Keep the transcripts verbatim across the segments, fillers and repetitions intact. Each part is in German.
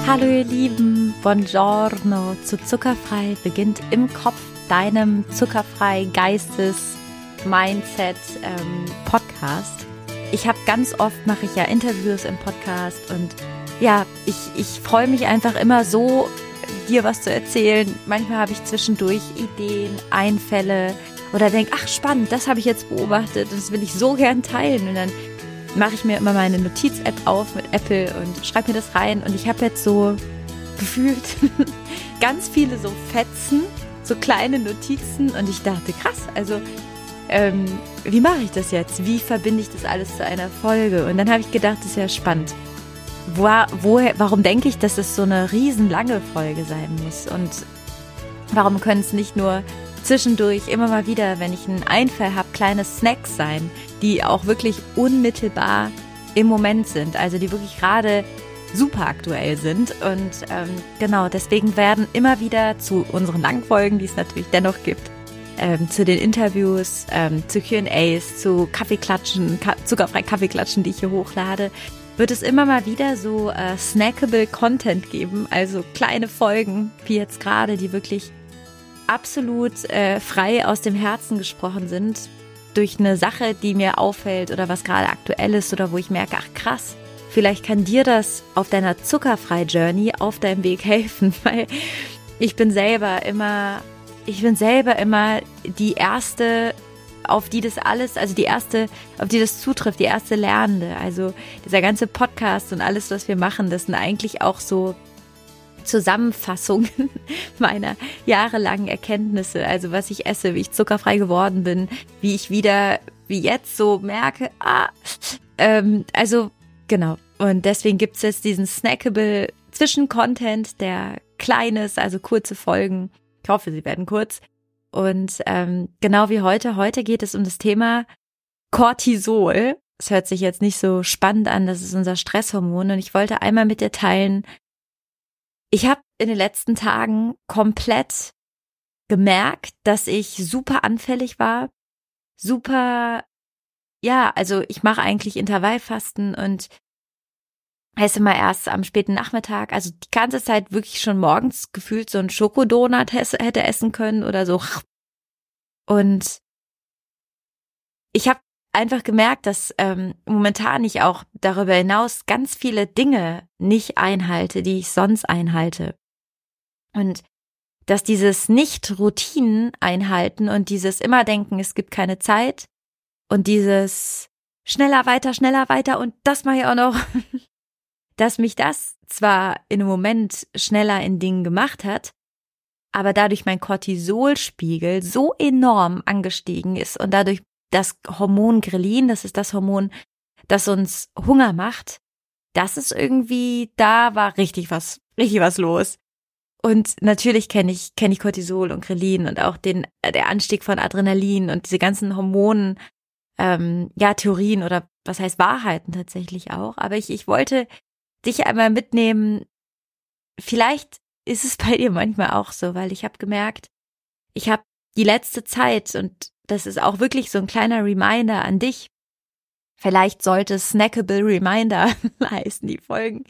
Hallo ihr Lieben, buongiorno zu Zuckerfrei beginnt im Kopf, deinem zuckerfrei Geistes Mindset ähm, Podcast. Ich habe ganz oft, mache ich ja Interviews im Podcast und ja, ich, ich freue mich einfach immer so, dir was zu erzählen. Manchmal habe ich zwischendurch Ideen, Einfälle oder denke, ach spannend, das habe ich jetzt beobachtet, das will ich so gern teilen und dann mache ich mir immer meine Notiz-App auf mit Apple und schreibe mir das rein und ich habe jetzt so gefühlt ganz viele so Fetzen, so kleine Notizen und ich dachte, krass, also ähm, wie mache ich das jetzt? Wie verbinde ich das alles zu einer Folge? Und dann habe ich gedacht, das ist ja spannend. Wo, woher, warum denke ich, dass es so eine riesenlange Folge sein muss? Und warum können es nicht nur zwischendurch immer mal wieder, wenn ich einen Einfall habe, kleine Snacks sein, die auch wirklich unmittelbar im Moment sind, also die wirklich gerade super aktuell sind. Und ähm, genau, deswegen werden immer wieder zu unseren Langfolgen, die es natürlich dennoch gibt, ähm, zu den Interviews, ähm, zu Q and A's, zu Kaffeeklatschen, Ka- zuckerfrei Kaffeeklatschen, die ich hier hochlade, wird es immer mal wieder so äh, snackable Content geben, also kleine Folgen, wie jetzt gerade, die wirklich absolut äh, frei aus dem Herzen gesprochen sind, durch eine Sache, die mir auffällt oder was gerade aktuell ist oder wo ich merke, ach krass, vielleicht kann dir das auf deiner Zuckerfrei-Journey auf deinem Weg helfen, weil ich bin selber immer, ich bin selber immer die erste, auf die das alles, also die erste, auf die das zutrifft, die erste Lernende. Also dieser ganze Podcast und alles, was wir machen, das sind eigentlich auch so Zusammenfassungen meiner jahrelangen Erkenntnisse, also was ich esse, wie ich zuckerfrei geworden bin, wie ich wieder, wie jetzt so merke, ah, ähm, also genau. Und deswegen gibt es jetzt diesen snackable Zwischencontent, der klein ist, also kurze Folgen. Ich hoffe, sie werden kurz. Und ähm, genau wie heute, heute geht es um das Thema Cortisol. Es hört sich jetzt nicht so spannend an, das ist unser Stresshormon und ich wollte einmal mit dir teilen, ich habe in den letzten Tagen komplett gemerkt, dass ich super anfällig war, super, ja, also ich mache eigentlich Intervallfasten und esse mal erst am späten Nachmittag, also die ganze Zeit wirklich schon morgens gefühlt so einen Schokodonut hätte essen können oder so. Und ich habe einfach gemerkt, dass ähm, momentan ich auch darüber hinaus ganz viele Dinge nicht einhalte, die ich sonst einhalte. Und dass dieses Nicht-Routinen einhalten und dieses immer denken, es gibt keine Zeit und dieses schneller, weiter, schneller, weiter und das mache ich auch noch, dass mich das zwar in einem Moment schneller in Dingen gemacht hat, aber dadurch mein Cortisolspiegel so enorm angestiegen ist und dadurch das Hormon Grelin, das ist das Hormon, das uns Hunger macht, das ist irgendwie, da war richtig was, richtig was los. Und natürlich kenne ich, kenne ich Cortisol und Grelin und auch den, der Anstieg von Adrenalin und diese ganzen Hormonen, ähm, ja, Theorien oder was heißt Wahrheiten tatsächlich auch. Aber ich, ich wollte dich einmal mitnehmen, vielleicht ist es bei dir manchmal auch so, weil ich habe gemerkt, ich habe die letzte Zeit und das ist auch wirklich so ein kleiner Reminder an dich. Vielleicht sollte es Snackable Reminder heißen, die Folgen.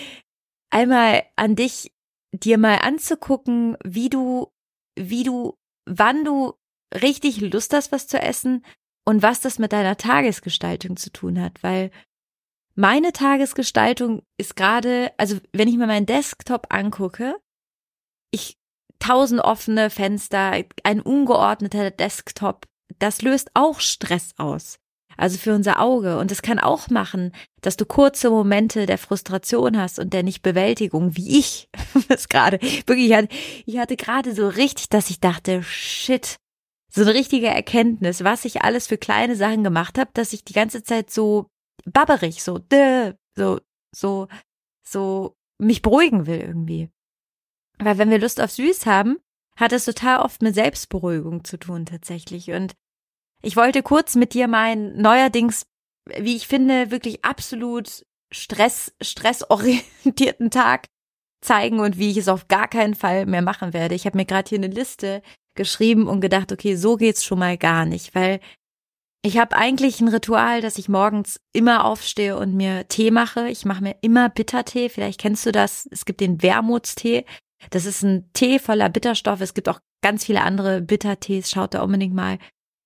Einmal an dich, dir mal anzugucken, wie du, wie du, wann du richtig Lust hast, was zu essen und was das mit deiner Tagesgestaltung zu tun hat. Weil meine Tagesgestaltung ist gerade, also wenn ich mir meinen Desktop angucke, ich tausend offene Fenster, ein ungeordneter Desktop, das löst auch Stress aus. Also für unser Auge. Und es kann auch machen, dass du kurze Momente der Frustration hast und der Nichtbewältigung, wie ich es gerade. Wirklich, ich hatte, ich hatte gerade so richtig, dass ich dachte, shit, so eine richtige Erkenntnis, was ich alles für kleine Sachen gemacht habe, dass ich die ganze Zeit so babberig, so, so, so, so mich beruhigen will irgendwie. Weil wenn wir Lust auf Süß haben, hat es total oft mit Selbstberuhigung zu tun tatsächlich. Und ich wollte kurz mit dir meinen neuerdings, wie ich finde, wirklich absolut Stress, stressorientierten Tag zeigen und wie ich es auf gar keinen Fall mehr machen werde. Ich habe mir gerade hier eine Liste geschrieben und gedacht, okay, so geht's schon mal gar nicht, weil Ich habe eigentlich ein Ritual, dass ich morgens immer aufstehe und mir Tee mache. Ich mache mir immer Bittertee. Vielleicht kennst du das. Es gibt den Wermutstee. Das ist ein Tee voller Bitterstoffe. Es gibt auch ganz viele andere Bittertees. Schaut da unbedingt mal.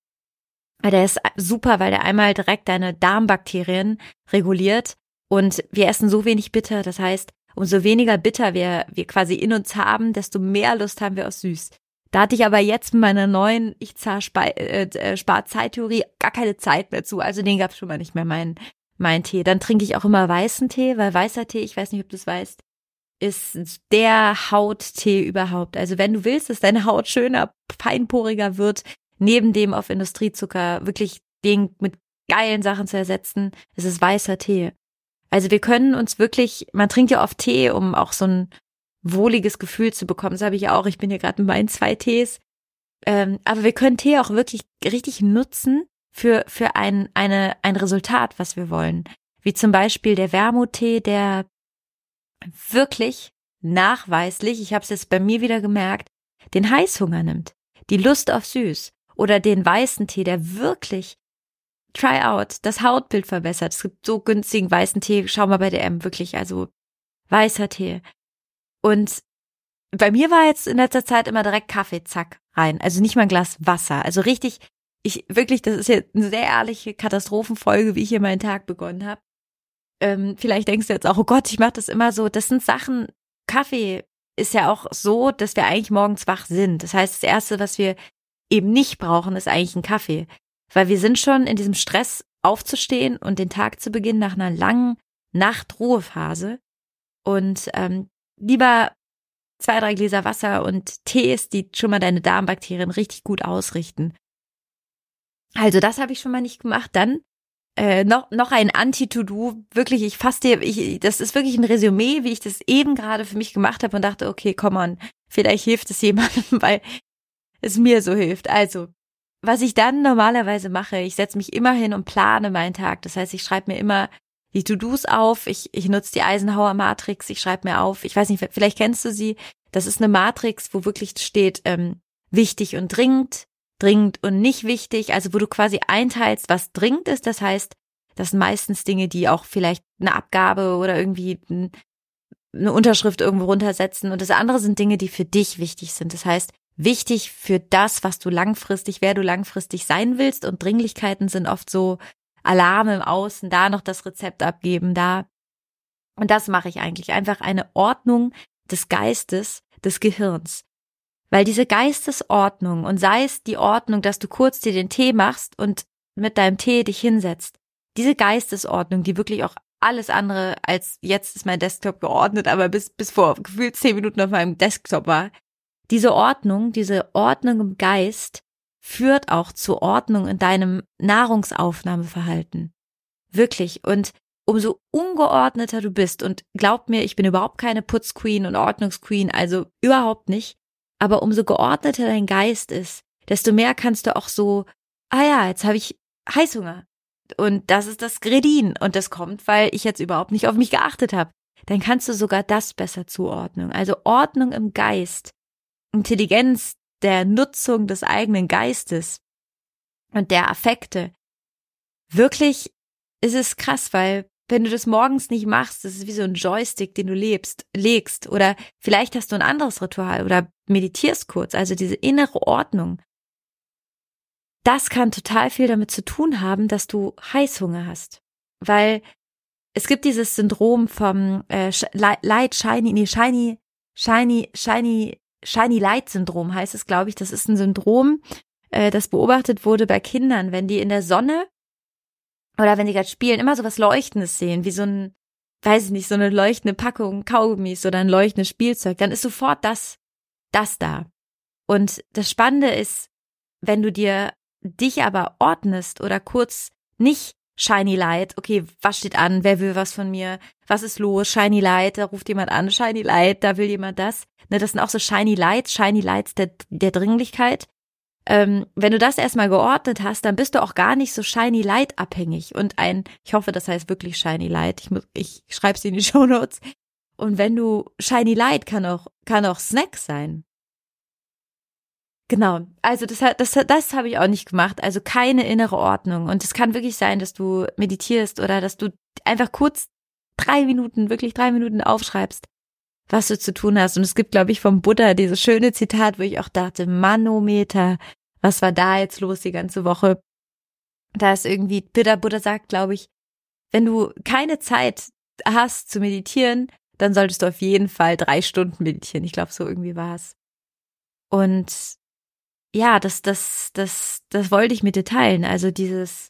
Der ist super, weil der einmal direkt deine Darmbakterien reguliert. Und wir essen so wenig bitter. Das heißt, umso weniger bitter wir, wir quasi in uns haben, desto mehr Lust haben wir auf süß. Da hatte ich aber jetzt mit meiner neuen Ich-Spar-Zeit-Theorie gar keine Zeit mehr zu. Also den gab es schon mal nicht mehr, mein, mein Tee. Dann trinke ich auch immer weißen Tee, weil weißer Tee, ich weiß nicht, ob du es weißt, ist der Hauttee überhaupt. Also wenn du willst, dass deine Haut schöner, feinporiger wird, neben dem auf Industriezucker wirklich den mit geilen Sachen zu ersetzen, ist es weißer Tee. Also wir können uns wirklich, man trinkt ja oft Tee, um auch so ein wohliges Gefühl zu bekommen. Das habe ich ja auch. Ich bin hier gerade mit meinen zwei Tees. Ähm, aber wir können Tee auch wirklich richtig nutzen für für ein eine ein Resultat, was wir wollen. Wie zum Beispiel der Wermuttee, der wirklich nachweislich, ich habe es jetzt bei mir wieder gemerkt, den Heißhunger nimmt, die Lust auf süß. Oder den weißen Tee, der wirklich, try out, das Hautbild verbessert. Es gibt so günstigen weißen Tee, schau mal bei D M, wirklich, also weißer Tee. Und bei mir war jetzt in letzter Zeit immer direkt Kaffee, zack, rein. Also nicht mal ein Glas Wasser. Also richtig, ich wirklich, das ist jetzt eine sehr ehrliche Katastrophenfolge, wie ich hier meinen Tag begonnen habe. Ähm, vielleicht denkst du jetzt auch, oh Gott, ich mache das immer so. Das sind Sachen, Kaffee ist ja auch so, dass wir eigentlich morgens wach sind. Das heißt, das Erste, was wir eben nicht brauchen, ist eigentlich ein Kaffee. Weil wir sind schon in diesem Stress, aufzustehen und den Tag zu beginnen nach einer langen Nachtruhephase. Und ähm, lieber zwei, drei Gläser Wasser und Tees, die schon mal deine Darmbakterien richtig gut ausrichten. Also das habe ich schon mal nicht gemacht. Dann äh, noch noch ein Anti-To-Do. Wirklich, ich fasse dir, ich, das ist wirklich ein Resümee, wie ich das eben gerade für mich gemacht habe und dachte, okay, come on, vielleicht hilft es jemandem, weil es mir so hilft. Also, was ich dann normalerweise mache, ich setze mich immer hin und plane meinen Tag. Das heißt, ich schreibe mir immer die To-Dos auf, ich, ich nutze die Eisenhower Matrix, ich schreibe mir auf, ich weiß nicht, vielleicht kennst du sie, das ist eine Matrix, wo wirklich steht, ähm, wichtig und dringend, dringend und nicht wichtig, also wo du quasi einteilst, was dringend ist, das heißt, das sind meistens Dinge, die auch vielleicht eine Abgabe oder irgendwie eine Unterschrift irgendwo runtersetzen und das andere sind Dinge, die für dich wichtig sind, das heißt, wichtig für das, was du langfristig, wer du langfristig sein willst und Dringlichkeiten sind oft so Alarme im Außen, da noch das Rezept abgeben, da. Und das mache ich eigentlich. Einfach eine Ordnung des Geistes, des Gehirns. Weil diese Geistesordnung und sei es die Ordnung, dass du kurz dir den Tee machst und mit deinem Tee dich hinsetzt, diese Geistesordnung, die wirklich auch alles andere als jetzt ist mein Desktop geordnet, aber bis, bis vor gefühlt zehn Minuten auf meinem Desktop war, diese Ordnung, diese Ordnung im Geist, führt auch zur Ordnung in deinem Nahrungsaufnahmeverhalten. Wirklich. Und umso ungeordneter du bist, und glaub mir, ich bin überhaupt keine Putzqueen und Ordnungsqueen, also überhaupt nicht, aber umso geordneter dein Geist ist, desto mehr kannst du auch so, ah ja, jetzt habe ich Heißhunger. Und das ist das Gredin. Und das kommt, weil ich jetzt überhaupt nicht auf mich geachtet habe. Dann kannst du sogar das besser zuordnen. Also Ordnung im Geist, Intelligenz der Nutzung des eigenen Geistes und der Affekte. Wirklich ist es krass, weil wenn du das morgens nicht machst, das ist wie so ein Joystick, den du lebst, legst oder vielleicht hast du ein anderes Ritual oder meditierst kurz, also diese innere Ordnung. Das kann total viel damit zu tun haben, dass du Heißhunger hast, weil es gibt dieses Syndrom vom äh, Light, Shiny, nee, Shiny, Shiny, Shiny, Shiny Light Syndrom heißt es, glaube ich. Das ist ein Syndrom, äh, das beobachtet wurde bei Kindern, wenn die in der Sonne oder wenn die gerade spielen, immer so was Leuchtendes sehen, wie so ein, weiß ich nicht, so eine leuchtende Packung Kaugummis oder ein leuchtendes Spielzeug, dann ist sofort das, das da. Und das Spannende ist, wenn du dir dich aber ordnest oder kurz nicht Shiny Light, okay, was steht an, wer will was von mir, was ist los, Shiny Light, da ruft jemand an, Shiny Light, da will jemand das. Ne, das sind auch so Shiny Lights, Shiny Lights der, der Dringlichkeit. Ähm, wenn du das erstmal geordnet hast, dann bist du auch gar nicht so Shiny Light abhängig. Und ein, ich hoffe, das heißt wirklich Shiny Light, ich, muss, ich schreibe es in die Shownotes. Und wenn du, Shiny Light kann auch, kann auch Snack sein. Genau, also das, das, das habe ich auch nicht gemacht, also keine innere Ordnung. Und es kann wirklich sein, dass du meditierst oder dass du einfach kurz drei Minuten, wirklich drei Minuten aufschreibst, was du zu tun hast. Und es gibt, glaube ich, vom Buddha dieses schöne Zitat, wo ich auch dachte, Manometer, was war da jetzt los die ganze Woche? Da ist irgendwie, Buddha, Buddha sagt, glaube ich, wenn du keine Zeit hast zu meditieren, dann solltest du auf jeden Fall drei Stunden meditieren. Ich glaube, so irgendwie war es. Und ja, das, das, das, das wollte ich mit dir teilen. Also dieses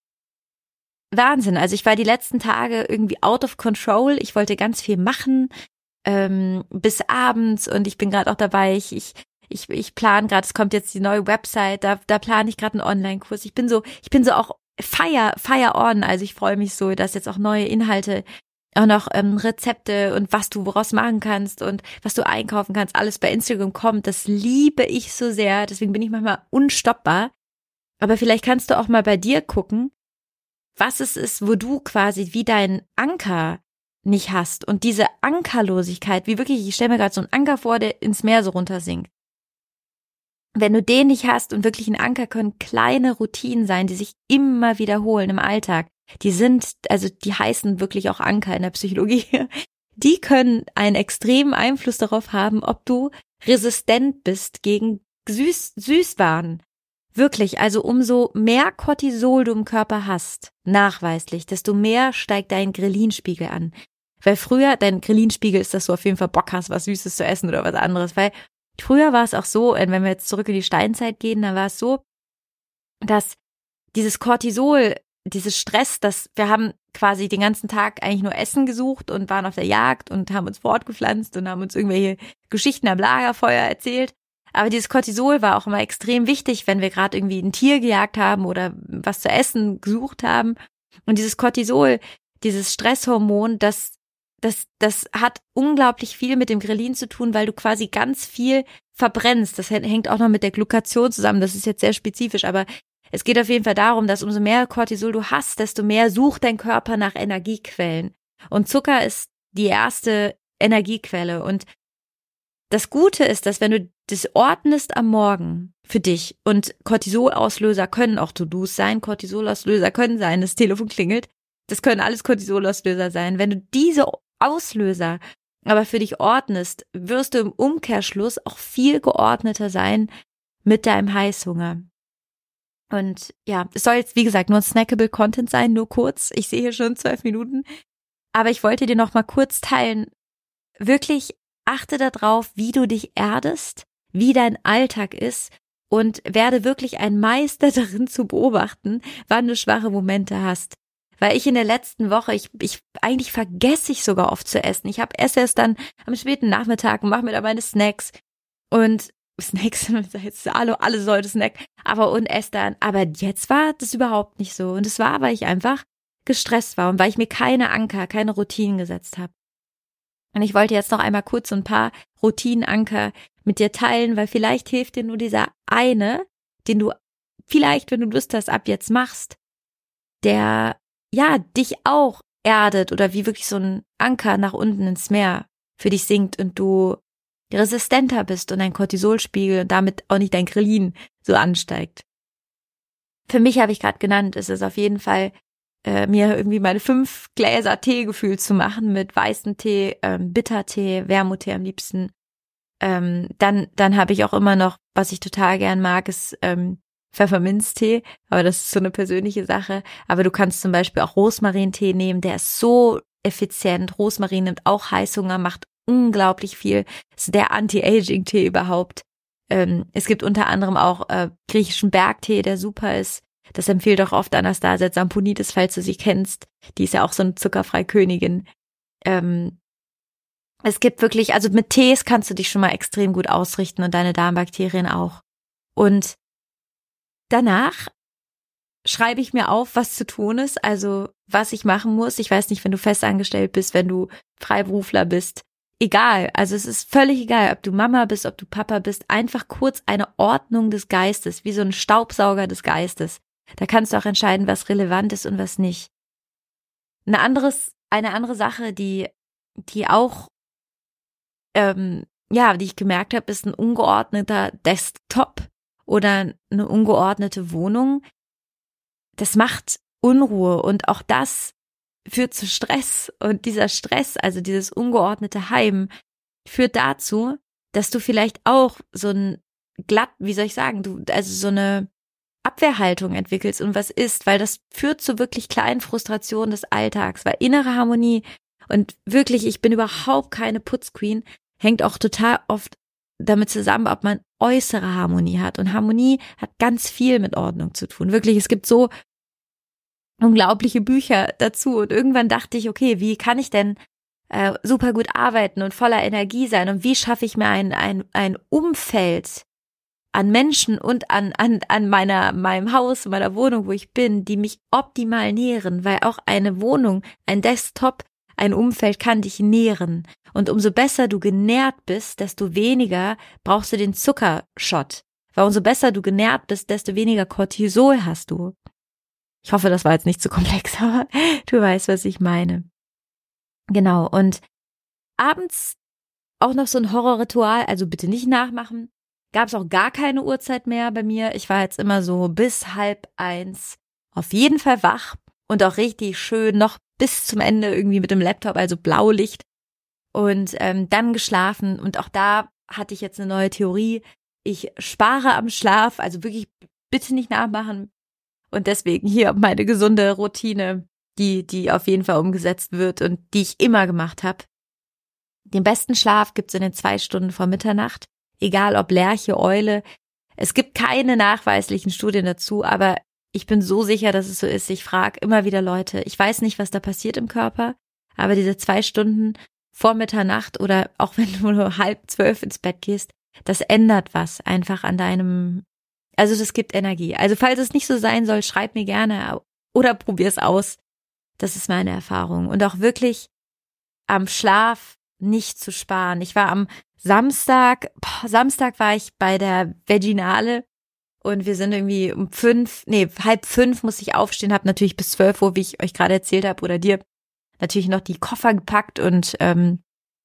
Wahnsinn. Also ich war die letzten Tage irgendwie out of control. Ich wollte ganz viel machen, ähm, bis abends, und ich bin gerade auch dabei. Ich, ich, ich, ich plane gerade, es kommt jetzt die neue Website, da, da plane ich gerade einen Online-Kurs. Ich bin so, ich bin so auch fire, fire on. Also ich freue mich so, dass jetzt auch neue Inhalte, auch noch ähm, Rezepte und was du woraus machen kannst und was du einkaufen kannst, alles bei Instagram kommt. Das liebe ich so sehr. Deswegen bin ich manchmal unstoppbar. Aber vielleicht kannst du auch mal bei dir gucken, was es ist, wo du quasi wie deinen Anker nicht hast. Und diese Ankerlosigkeit, wie wirklich, ich stelle mir gerade so einen Anker vor, der ins Meer so runtersinkt. Wenn du den nicht hast, und wirklich ein Anker können kleine Routinen sein, die sich immer wiederholen im Alltag. Die sind, also die heißen wirklich auch Anker in der Psychologie. Die können einen extremen Einfluss darauf haben, ob du resistent bist gegen Süß, Süßwaren. Wirklich, also umso mehr Cortisol du im Körper hast, nachweislich, desto mehr steigt dein Ghrelin-Spiegel an. Weil früher, dein Ghrelin-Spiegel ist, dass du auf jeden Fall Bock hast, was Süßes zu essen oder was anderes. Weil früher war es auch so, wenn wir jetzt zurück in die Steinzeit gehen, dann war es so, dass dieses Cortisol, dieses Stress, dass wir haben quasi den ganzen Tag eigentlich nur Essen gesucht und waren auf der Jagd und haben uns fortgepflanzt und haben uns irgendwelche Geschichten am Lagerfeuer erzählt. Aber dieses Cortisol war auch immer extrem wichtig, wenn wir gerade irgendwie ein Tier gejagt haben oder was zu essen gesucht haben. Und dieses Cortisol, dieses Stresshormon, das, das, das hat unglaublich viel mit dem Ghrelin zu tun, weil du quasi ganz viel verbrennst. Das hängt auch noch mit der Glycation zusammen. Das ist jetzt sehr spezifisch, aber es geht auf jeden Fall darum, dass umso mehr Cortisol du hast, desto mehr sucht dein Körper nach Energiequellen. Und Zucker ist die erste Energiequelle. Und das Gute ist, dass wenn du das ordnest am Morgen für dich, und Cortisolauslöser können auch To-Dos sein, Cortisolauslöser können sein, das Telefon klingelt, das können alles Cortisolauslöser sein. Wenn du diese Auslöser aber für dich ordnest, wirst du im Umkehrschluss auch viel geordneter sein mit deinem Heißhunger. Und ja, es soll jetzt, wie gesagt, nur ein snackable Content sein, nur kurz. Ich sehe hier schon zwölf Minuten. Aber ich wollte dir noch mal kurz teilen, wirklich achte darauf, wie du dich erdest, wie dein Alltag ist, und werde wirklich ein Meister darin zu beobachten, wann du schwache Momente hast. Weil ich in der letzten Woche, ich, ich eigentlich vergesse ich sogar oft zu essen. Ich habe esse erst dann am späten Nachmittag und mache mir da meine Snacks. Und Snacks, jetzt alle, alle Leute Snack, aber und esse dann. Aber jetzt war das überhaupt nicht so. Und es war, weil ich einfach gestresst war und weil ich mir keine Anker, keine Routinen gesetzt habe. Und ich wollte jetzt noch einmal kurz so ein paar Routinenanker mit dir teilen, weil vielleicht hilft dir nur dieser eine, den du vielleicht, wenn du Lust hast, ab jetzt machst, der ja dich auch erdet oder wie wirklich so ein Anker nach unten ins Meer für dich sinkt und du resistenter bist und dein Cortisolspiegel und damit auch nicht dein Ghrelin so ansteigt. Für mich habe ich gerade genannt, ist es auf jeden Fall, äh, mir irgendwie meine fünf Gläser Tee gefühlt zu machen mit weißem Tee, ähm, Bittertee, Wermuttee am liebsten. Ähm, dann dann habe ich auch immer noch, was ich total gern mag, ist ähm, Pfefferminztee, aber das ist so eine persönliche Sache. Aber du kannst zum Beispiel auch Rosmarintee nehmen, der ist so effizient. Rosmarin nimmt auch Heißhunger, macht unglaublich viel. Das ist der Anti-Aging-Tee überhaupt. Ähm, es gibt unter anderem auch äh, griechischen Bergtee, der super ist. Das empfiehlt auch oft Anastasia Zamponidis, falls du sie kennst. Die ist ja auch so eine zuckerfreie Königin. Ähm, es gibt wirklich, also mit Tees kannst du dich schon mal extrem gut ausrichten und deine Darmbakterien auch. Und danach schreibe ich mir auf, was zu tun ist, also was ich machen muss. Ich weiß nicht, wenn du festangestellt bist, wenn du Freiberufler bist. Egal, also es ist völlig egal, ob du Mama bist, ob du Papa bist, einfach kurz eine Ordnung des Geistes, wie so ein Staubsauger des Geistes. Da kannst du auch entscheiden, was relevant ist und was nicht. Ein anderes, eine andere Sache, die, die auch, ähm, ja, die ich gemerkt habe, ist ein ungeordneter Desktop. oder eine ungeordnete Wohnung, das macht Unruhe und auch das führt zu Stress. Und dieser Stress, also dieses ungeordnete Heim, führt dazu, dass du vielleicht auch so ein glatt, wie soll ich sagen, du, also so eine Abwehrhaltung entwickelst und was ist, weil das führt zu wirklich kleinen Frustrationen des Alltags, weil innere Harmonie und wirklich, ich bin überhaupt keine Putzqueen, hängt auch total oft damit zusammen, ob man äußere Harmonie hat. Und Harmonie hat ganz viel mit Ordnung zu tun. Wirklich, es gibt so unglaubliche Bücher dazu. Und irgendwann dachte ich, okay, wie kann ich denn äh, super gut arbeiten und voller Energie sein? Und wie schaffe ich mir ein, ein, ein Umfeld an Menschen und an, an, an meiner, meinem Haus, meiner Wohnung, wo ich bin, die mich optimal nähren? Weil auch eine Wohnung, ein Desktop, ein Umfeld kann dich nähren. Und umso besser du genährt bist, desto weniger brauchst du den Zuckershot. Weil umso besser du genährt bist, desto weniger Cortisol hast du. Ich hoffe, das war jetzt nicht zu komplex, aber du weißt, was ich meine. Genau, und abends auch noch so ein Horrorritual, also bitte nicht nachmachen. Gab es auch gar keine Uhrzeit mehr bei mir. Ich war jetzt immer so bis halb eins auf jeden Fall wach und auch richtig schön noch bis zum Ende irgendwie mit dem Laptop, also Blaulicht und ähm, dann geschlafen. Und auch da hatte ich jetzt eine neue Theorie. Ich spare am Schlaf, also wirklich bitte nicht nachmachen. Und deswegen hier meine gesunde Routine, die die auf jeden Fall umgesetzt wird und die ich immer gemacht habe. Den besten Schlaf gibt's in den zwei Stunden vor Mitternacht, egal ob Lerche, Eule. Es gibt keine nachweislichen Studien dazu, aber ich bin so sicher, dass es so ist. Ich frage immer wieder Leute, ich weiß nicht, was da passiert im Körper, aber diese zwei Stunden vor Mitternacht oder auch wenn du nur halb zwölf ins Bett gehst, das ändert was einfach an deinem, also das gibt Energie. Also falls es nicht so sein soll, schreib mir gerne oder probier's aus. Das ist meine Erfahrung. Und auch wirklich am Schlaf nicht zu sparen. Ich war am Samstag, boah, Samstag war ich bei der Veginale und wir sind irgendwie um fünf, nee, halb fünf musste ich aufstehen, habe natürlich bis zwölf Uhr, wie ich euch gerade erzählt habe, oder dir, natürlich noch die Koffer gepackt und ähm,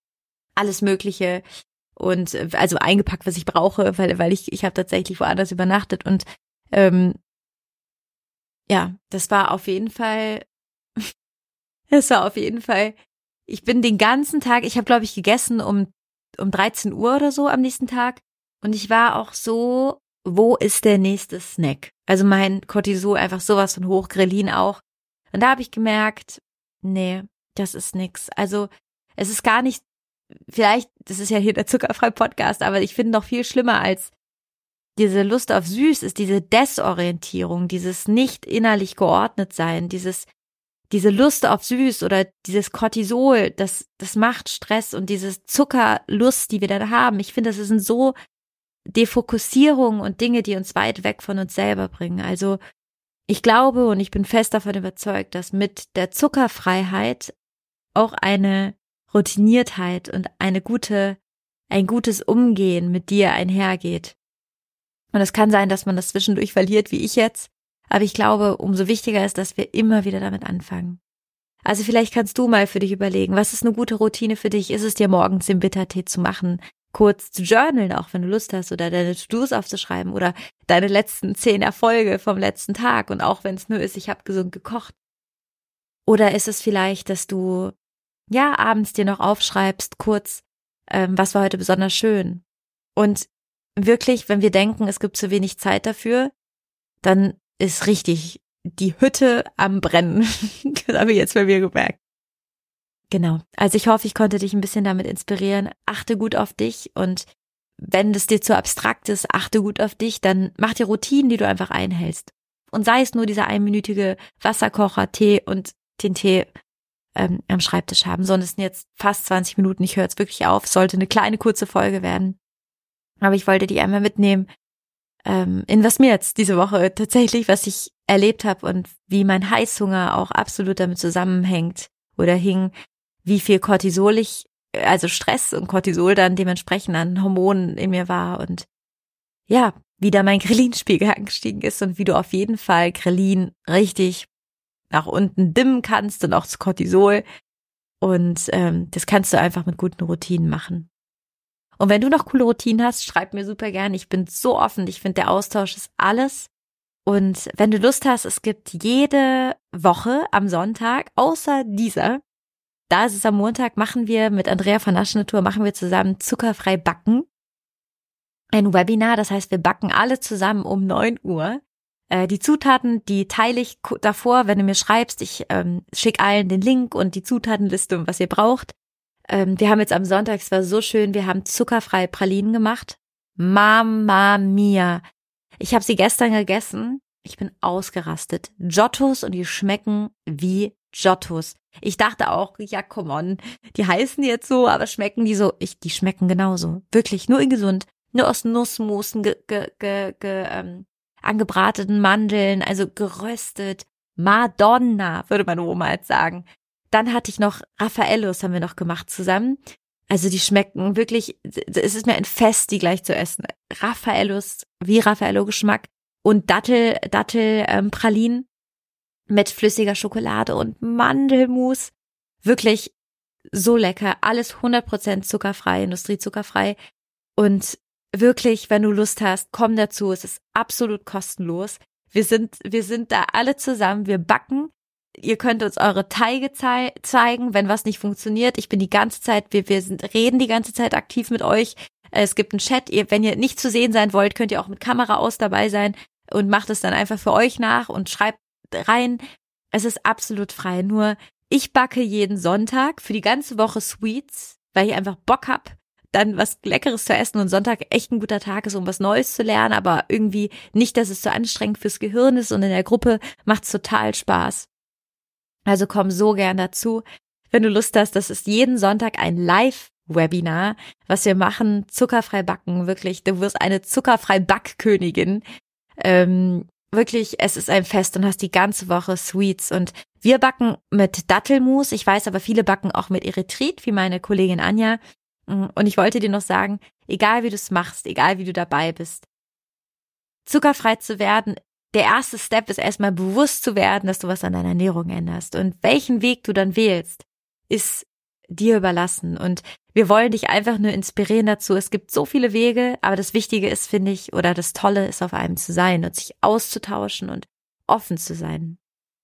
alles Mögliche und äh, also eingepackt, was ich brauche, weil weil ich ich habe tatsächlich woanders übernachtet und ähm, ja, das war auf jeden Fall, das war auf jeden Fall, ich bin den ganzen Tag, ich habe glaube ich gegessen um um dreizehn Uhr oder so am nächsten Tag und ich war auch so, wo ist der nächste Snack? Also mein Cortisol einfach sowas von hoch, Grelin auch. Und da habe ich gemerkt, nee, das ist nix. Also es ist gar nicht, vielleicht, das ist ja hier der Zuckerfrei-Podcast, aber ich finde noch viel schlimmer als diese Lust auf Süß ist diese Desorientierung, dieses nicht innerlich geordnet sein, dieses diese Lust auf Süß oder dieses Cortisol, das das macht Stress und diese Zuckerlust, die wir dann haben. Ich finde, das sind so Defokussierungen und Dinge, die uns weit weg von uns selber bringen. Also ich glaube und ich bin fest davon überzeugt, dass mit der Zuckerfreiheit auch eine Routiniertheit und eine gute, ein gutes Umgehen mit dir einhergeht. Und es kann sein, dass man das zwischendurch verliert, wie ich jetzt. Aber ich glaube, umso wichtiger ist, dass wir immer wieder damit anfangen. Also vielleicht kannst du mal für dich überlegen, was ist eine gute Routine für dich? Ist es dir morgens den Bittertee zu machen, kurz zu journalen, auch wenn du Lust hast, oder deine To-Dos aufzuschreiben oder deine letzten zehn Erfolge vom letzten Tag und auch wenn es nur ist, ich habe gesund gekocht. Oder ist es vielleicht, dass du ja abends dir noch aufschreibst, kurz, ähm, was war heute besonders schön? Und wirklich, wenn wir denken, es gibt zu wenig Zeit dafür, dann ist richtig die Hütte am Brennen. Das habe ich jetzt bei mir gemerkt. Genau. Also ich hoffe, ich konnte dich ein bisschen damit inspirieren. Achte gut auf dich und wenn das dir zu abstrakt ist, achte gut auf dich, dann mach dir Routinen, die du einfach einhältst. Und sei es nur dieser einminütige Wasserkocher, Tee und den Tee ähm, am Schreibtisch haben. Sondern es sind jetzt fast zwanzig Minuten. Ich höre jetzt wirklich auf. Es sollte eine kleine, kurze Folge werden. Aber ich wollte dich einmal mitnehmen, ähm, in was mir jetzt diese Woche tatsächlich, was ich erlebt habe und wie mein Heißhunger auch absolut damit zusammenhängt oder hing, wie viel Cortisol ich, also Stress und Cortisol dann dementsprechend an Hormonen in mir war und ja, wie da mein Grelin-Spiegel angestiegen ist und wie du auf jeden Fall Grelin richtig nach unten dimmen kannst und auch das Cortisol und ähm, das kannst du einfach mit guten Routinen machen. Und wenn du noch coole Routinen hast, schreib mir super gerne. Ich bin so offen. Ich finde, der Austausch ist alles. Und wenn du Lust hast, es gibt jede Woche am Sonntag, außer dieser, da ist es am Montag, machen wir mit Andrea von Natur, machen wir zusammen zuckerfrei backen. Ein Webinar, das heißt, wir backen alle zusammen um neun Uhr. Äh, die Zutaten, die teile ich davor, wenn du mir schreibst. Ich ähm, schicke allen den Link und die Zutatenliste und was ihr braucht. Ähm, wir haben jetzt am Sonntag, es war so schön, wir haben zuckerfreie Pralinen gemacht. Mama mia. Ich habe sie gestern gegessen. Ich bin ausgerastet. Giottos und die schmecken wie Giottos. Ich dachte auch, ja, come on, die heißen jetzt so, aber schmecken die so? Ich, die schmecken genauso. Wirklich, nur in gesund. Nur aus Nussmusen, ge, ge, ge, ge, ähm, angebrateten Mandeln, also geröstet. Madonna, würde meine Oma jetzt sagen. Dann hatte ich noch Raffaellos, haben wir noch gemacht zusammen. Also die schmecken wirklich, es ist mir ein Fest, die gleich zu essen. Raffaellos, wie Raffaello-Geschmack und Dattel, Dattel, ähm, Pralinen mit flüssiger Schokolade und Mandelmus. Wirklich so lecker, alles hundert Prozent zuckerfrei, industriezuckerfrei. Und wirklich, wenn du Lust hast, komm dazu, es ist absolut kostenlos. Wir sind, wir sind da alle zusammen, wir backen. Ihr könnt uns eure Teige zei- zeigen, wenn was nicht funktioniert. Ich bin die ganze Zeit, wir, wir sind, reden die ganze Zeit aktiv mit euch. Es gibt einen Chat. Ihr, wenn ihr nicht zu sehen sein wollt, könnt ihr auch mit Kamera aus dabei sein und macht es dann einfach für euch nach und schreibt rein. Es ist absolut frei. Nur ich backe jeden Sonntag für die ganze Woche Sweets, weil ich einfach Bock hab, dann was Leckeres zu essen und Sonntag echt ein guter Tag ist, um was Neues zu lernen, aber irgendwie nicht, dass es so anstrengend fürs Gehirn ist und in der Gruppe macht's total Spaß. Also komm so gern dazu, wenn du Lust hast. Das ist jeden Sonntag ein Live-Webinar, was wir machen, zuckerfrei backen, wirklich. Du wirst eine zuckerfrei Backkönigin. Ähm, wirklich, es ist ein Fest und hast die ganze Woche Sweets. Und wir backen mit Dattelmus. Ich weiß aber, viele backen auch mit Erythrit, wie meine Kollegin Anja. Und ich wollte dir noch sagen, egal wie du es machst, egal wie du dabei bist, zuckerfrei zu werden, der erste Step ist erstmal bewusst zu werden, dass du was an deiner Ernährung änderst. Und welchen Weg du dann wählst, ist dir überlassen. Und wir wollen dich einfach nur inspirieren dazu. Es gibt so viele Wege, aber das Wichtige ist, finde ich, oder das Tolle ist, auf einem zu sein und sich auszutauschen und offen zu sein.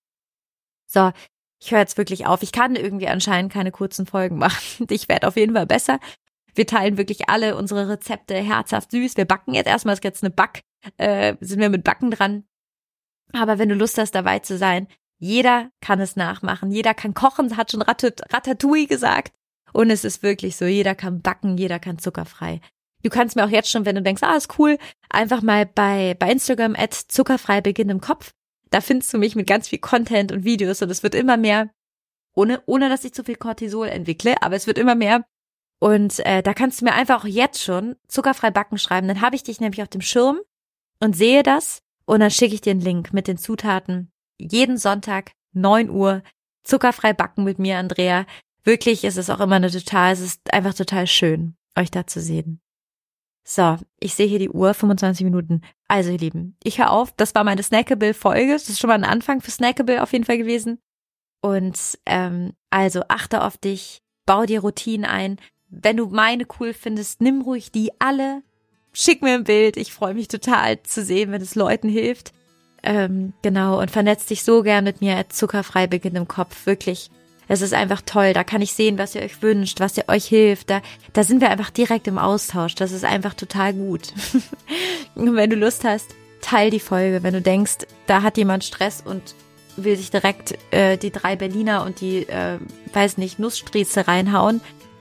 So, ich höre jetzt wirklich auf. Ich kann irgendwie anscheinend keine kurzen Folgen machen. Ich werde auf jeden Fall besser. Wir teilen wirklich alle unsere Rezepte herzhaft süß. Wir backen jetzt erstmal, es ist jetzt eine Back, äh, sind wir mit Backen dran. Aber wenn du Lust hast, dabei zu sein, jeder kann es nachmachen. Jeder kann kochen, hat schon Ratat- Ratatouille gesagt. Und es ist wirklich so, jeder kann backen, jeder kann zuckerfrei. Du kannst mir auch jetzt schon, wenn du denkst, ah, ist cool, einfach mal bei, bei Instagram at zuckerfrei Beginn im Kopf. Da findest du mich mit ganz viel Content und Videos und es wird immer mehr, ohne, ohne dass ich zu viel Cortisol entwickle, aber es wird immer mehr. Und äh, da kannst du mir einfach auch jetzt schon zuckerfrei backen schreiben. Dann habe ich dich nämlich auf dem Schirm und sehe das. Und dann schicke ich dir einen Link mit den Zutaten. Jeden Sonntag, neun Uhr, zuckerfrei backen mit mir, Andrea. Wirklich ist es auch immer eine total, es ist einfach total schön, euch da zu sehen. So, ich sehe hier die Uhr, fünfundzwanzig Minuten. Also, ihr Lieben, ich höre auf. Das war meine Snackable-Folge. Das ist schon mal ein Anfang für Snackable auf jeden Fall gewesen. Und ähm, also, achte auf dich, bau dir Routinen ein. Wenn du meine cool findest, nimm ruhig die alle. Schick mir ein Bild, ich freue mich total zu sehen, wenn es Leuten hilft. Ähm, genau, und vernetz dich so gern mit mir, zuckerfrei Beginn im Kopf, wirklich. Es ist einfach toll, da kann ich sehen, was ihr euch wünscht, was ihr euch hilft. Da, da sind wir einfach direkt im Austausch, das ist einfach total gut. Und wenn du Lust hast, teil die Folge, wenn du denkst, da hat jemand Stress und will sich direkt äh, die drei Berliner und die, äh, weiß nicht, Nussstrieße reinhauen.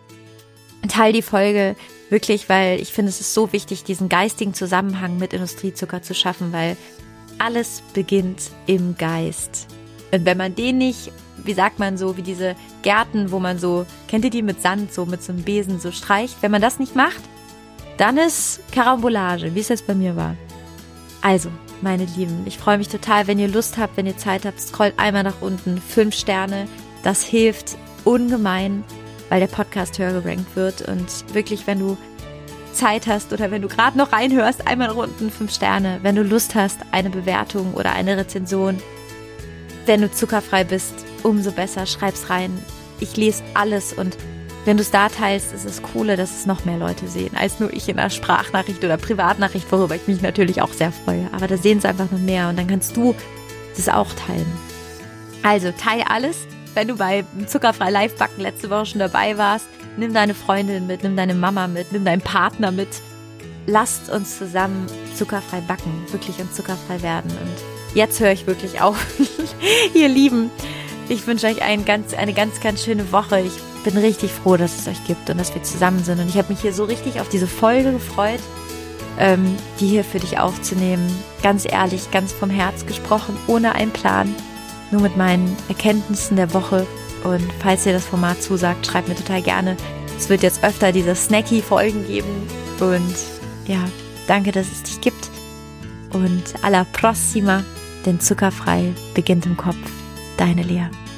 Teil die Folge, wirklich, weil ich finde, es ist so wichtig, diesen geistigen Zusammenhang mit Industriezucker zu schaffen, weil alles beginnt im Geist. Und wenn man den nicht, wie sagt man so, wie diese Gärten, wo man so, kennt ihr die mit Sand, so mit so einem Besen so streicht? Wenn man das nicht macht, dann ist Karambolage, wie es jetzt bei mir war. Also, meine Lieben, ich freue mich total, wenn ihr Lust habt, wenn ihr Zeit habt, scrollt einmal nach unten, fünf Sterne, das hilft ungemein, weil der Podcast höher gerankt wird und wirklich, wenn du Zeit hast oder wenn du gerade noch reinhörst, einmal nach unten, fünf Sterne, wenn du Lust hast, eine Bewertung oder eine Rezension, wenn du zuckerfrei bist, umso besser, schreib's rein. Ich lese alles und wenn du es da teilst, ist es cooler, dass es noch mehr Leute sehen, als nur ich in einer Sprachnachricht oder Privatnachricht, worüber ich mich natürlich auch sehr freue. Aber da sehen es einfach noch mehr und dann kannst du das auch teilen. Also teile alles. Wenn du bei Zuckerfrei Live Backen letzte Woche schon dabei warst, nimm deine Freundin mit, nimm deine Mama mit, nimm deinen Partner mit. Lasst uns zusammen zuckerfrei backen, wirklich und zuckerfrei werden. Und jetzt höre ich wirklich auf. Ihr Lieben, ich wünsche euch ein ganz, eine ganz, ganz schöne Woche. Ich bin richtig froh, dass es euch gibt und dass wir zusammen sind. Und ich habe mich hier so richtig auf diese Folge gefreut, ähm, die hier für dich aufzunehmen. Ganz ehrlich, ganz vom Herz gesprochen, ohne einen Plan. Nur mit meinen Erkenntnissen der Woche. Und falls dir das Format zusagt, schreib mir total gerne. Es wird jetzt öfter diese Snacky-Folgen geben. Und ja, danke, dass es dich gibt. Und alla prossima, denn zuckerfrei beginnt im Kopf. Deine Lea.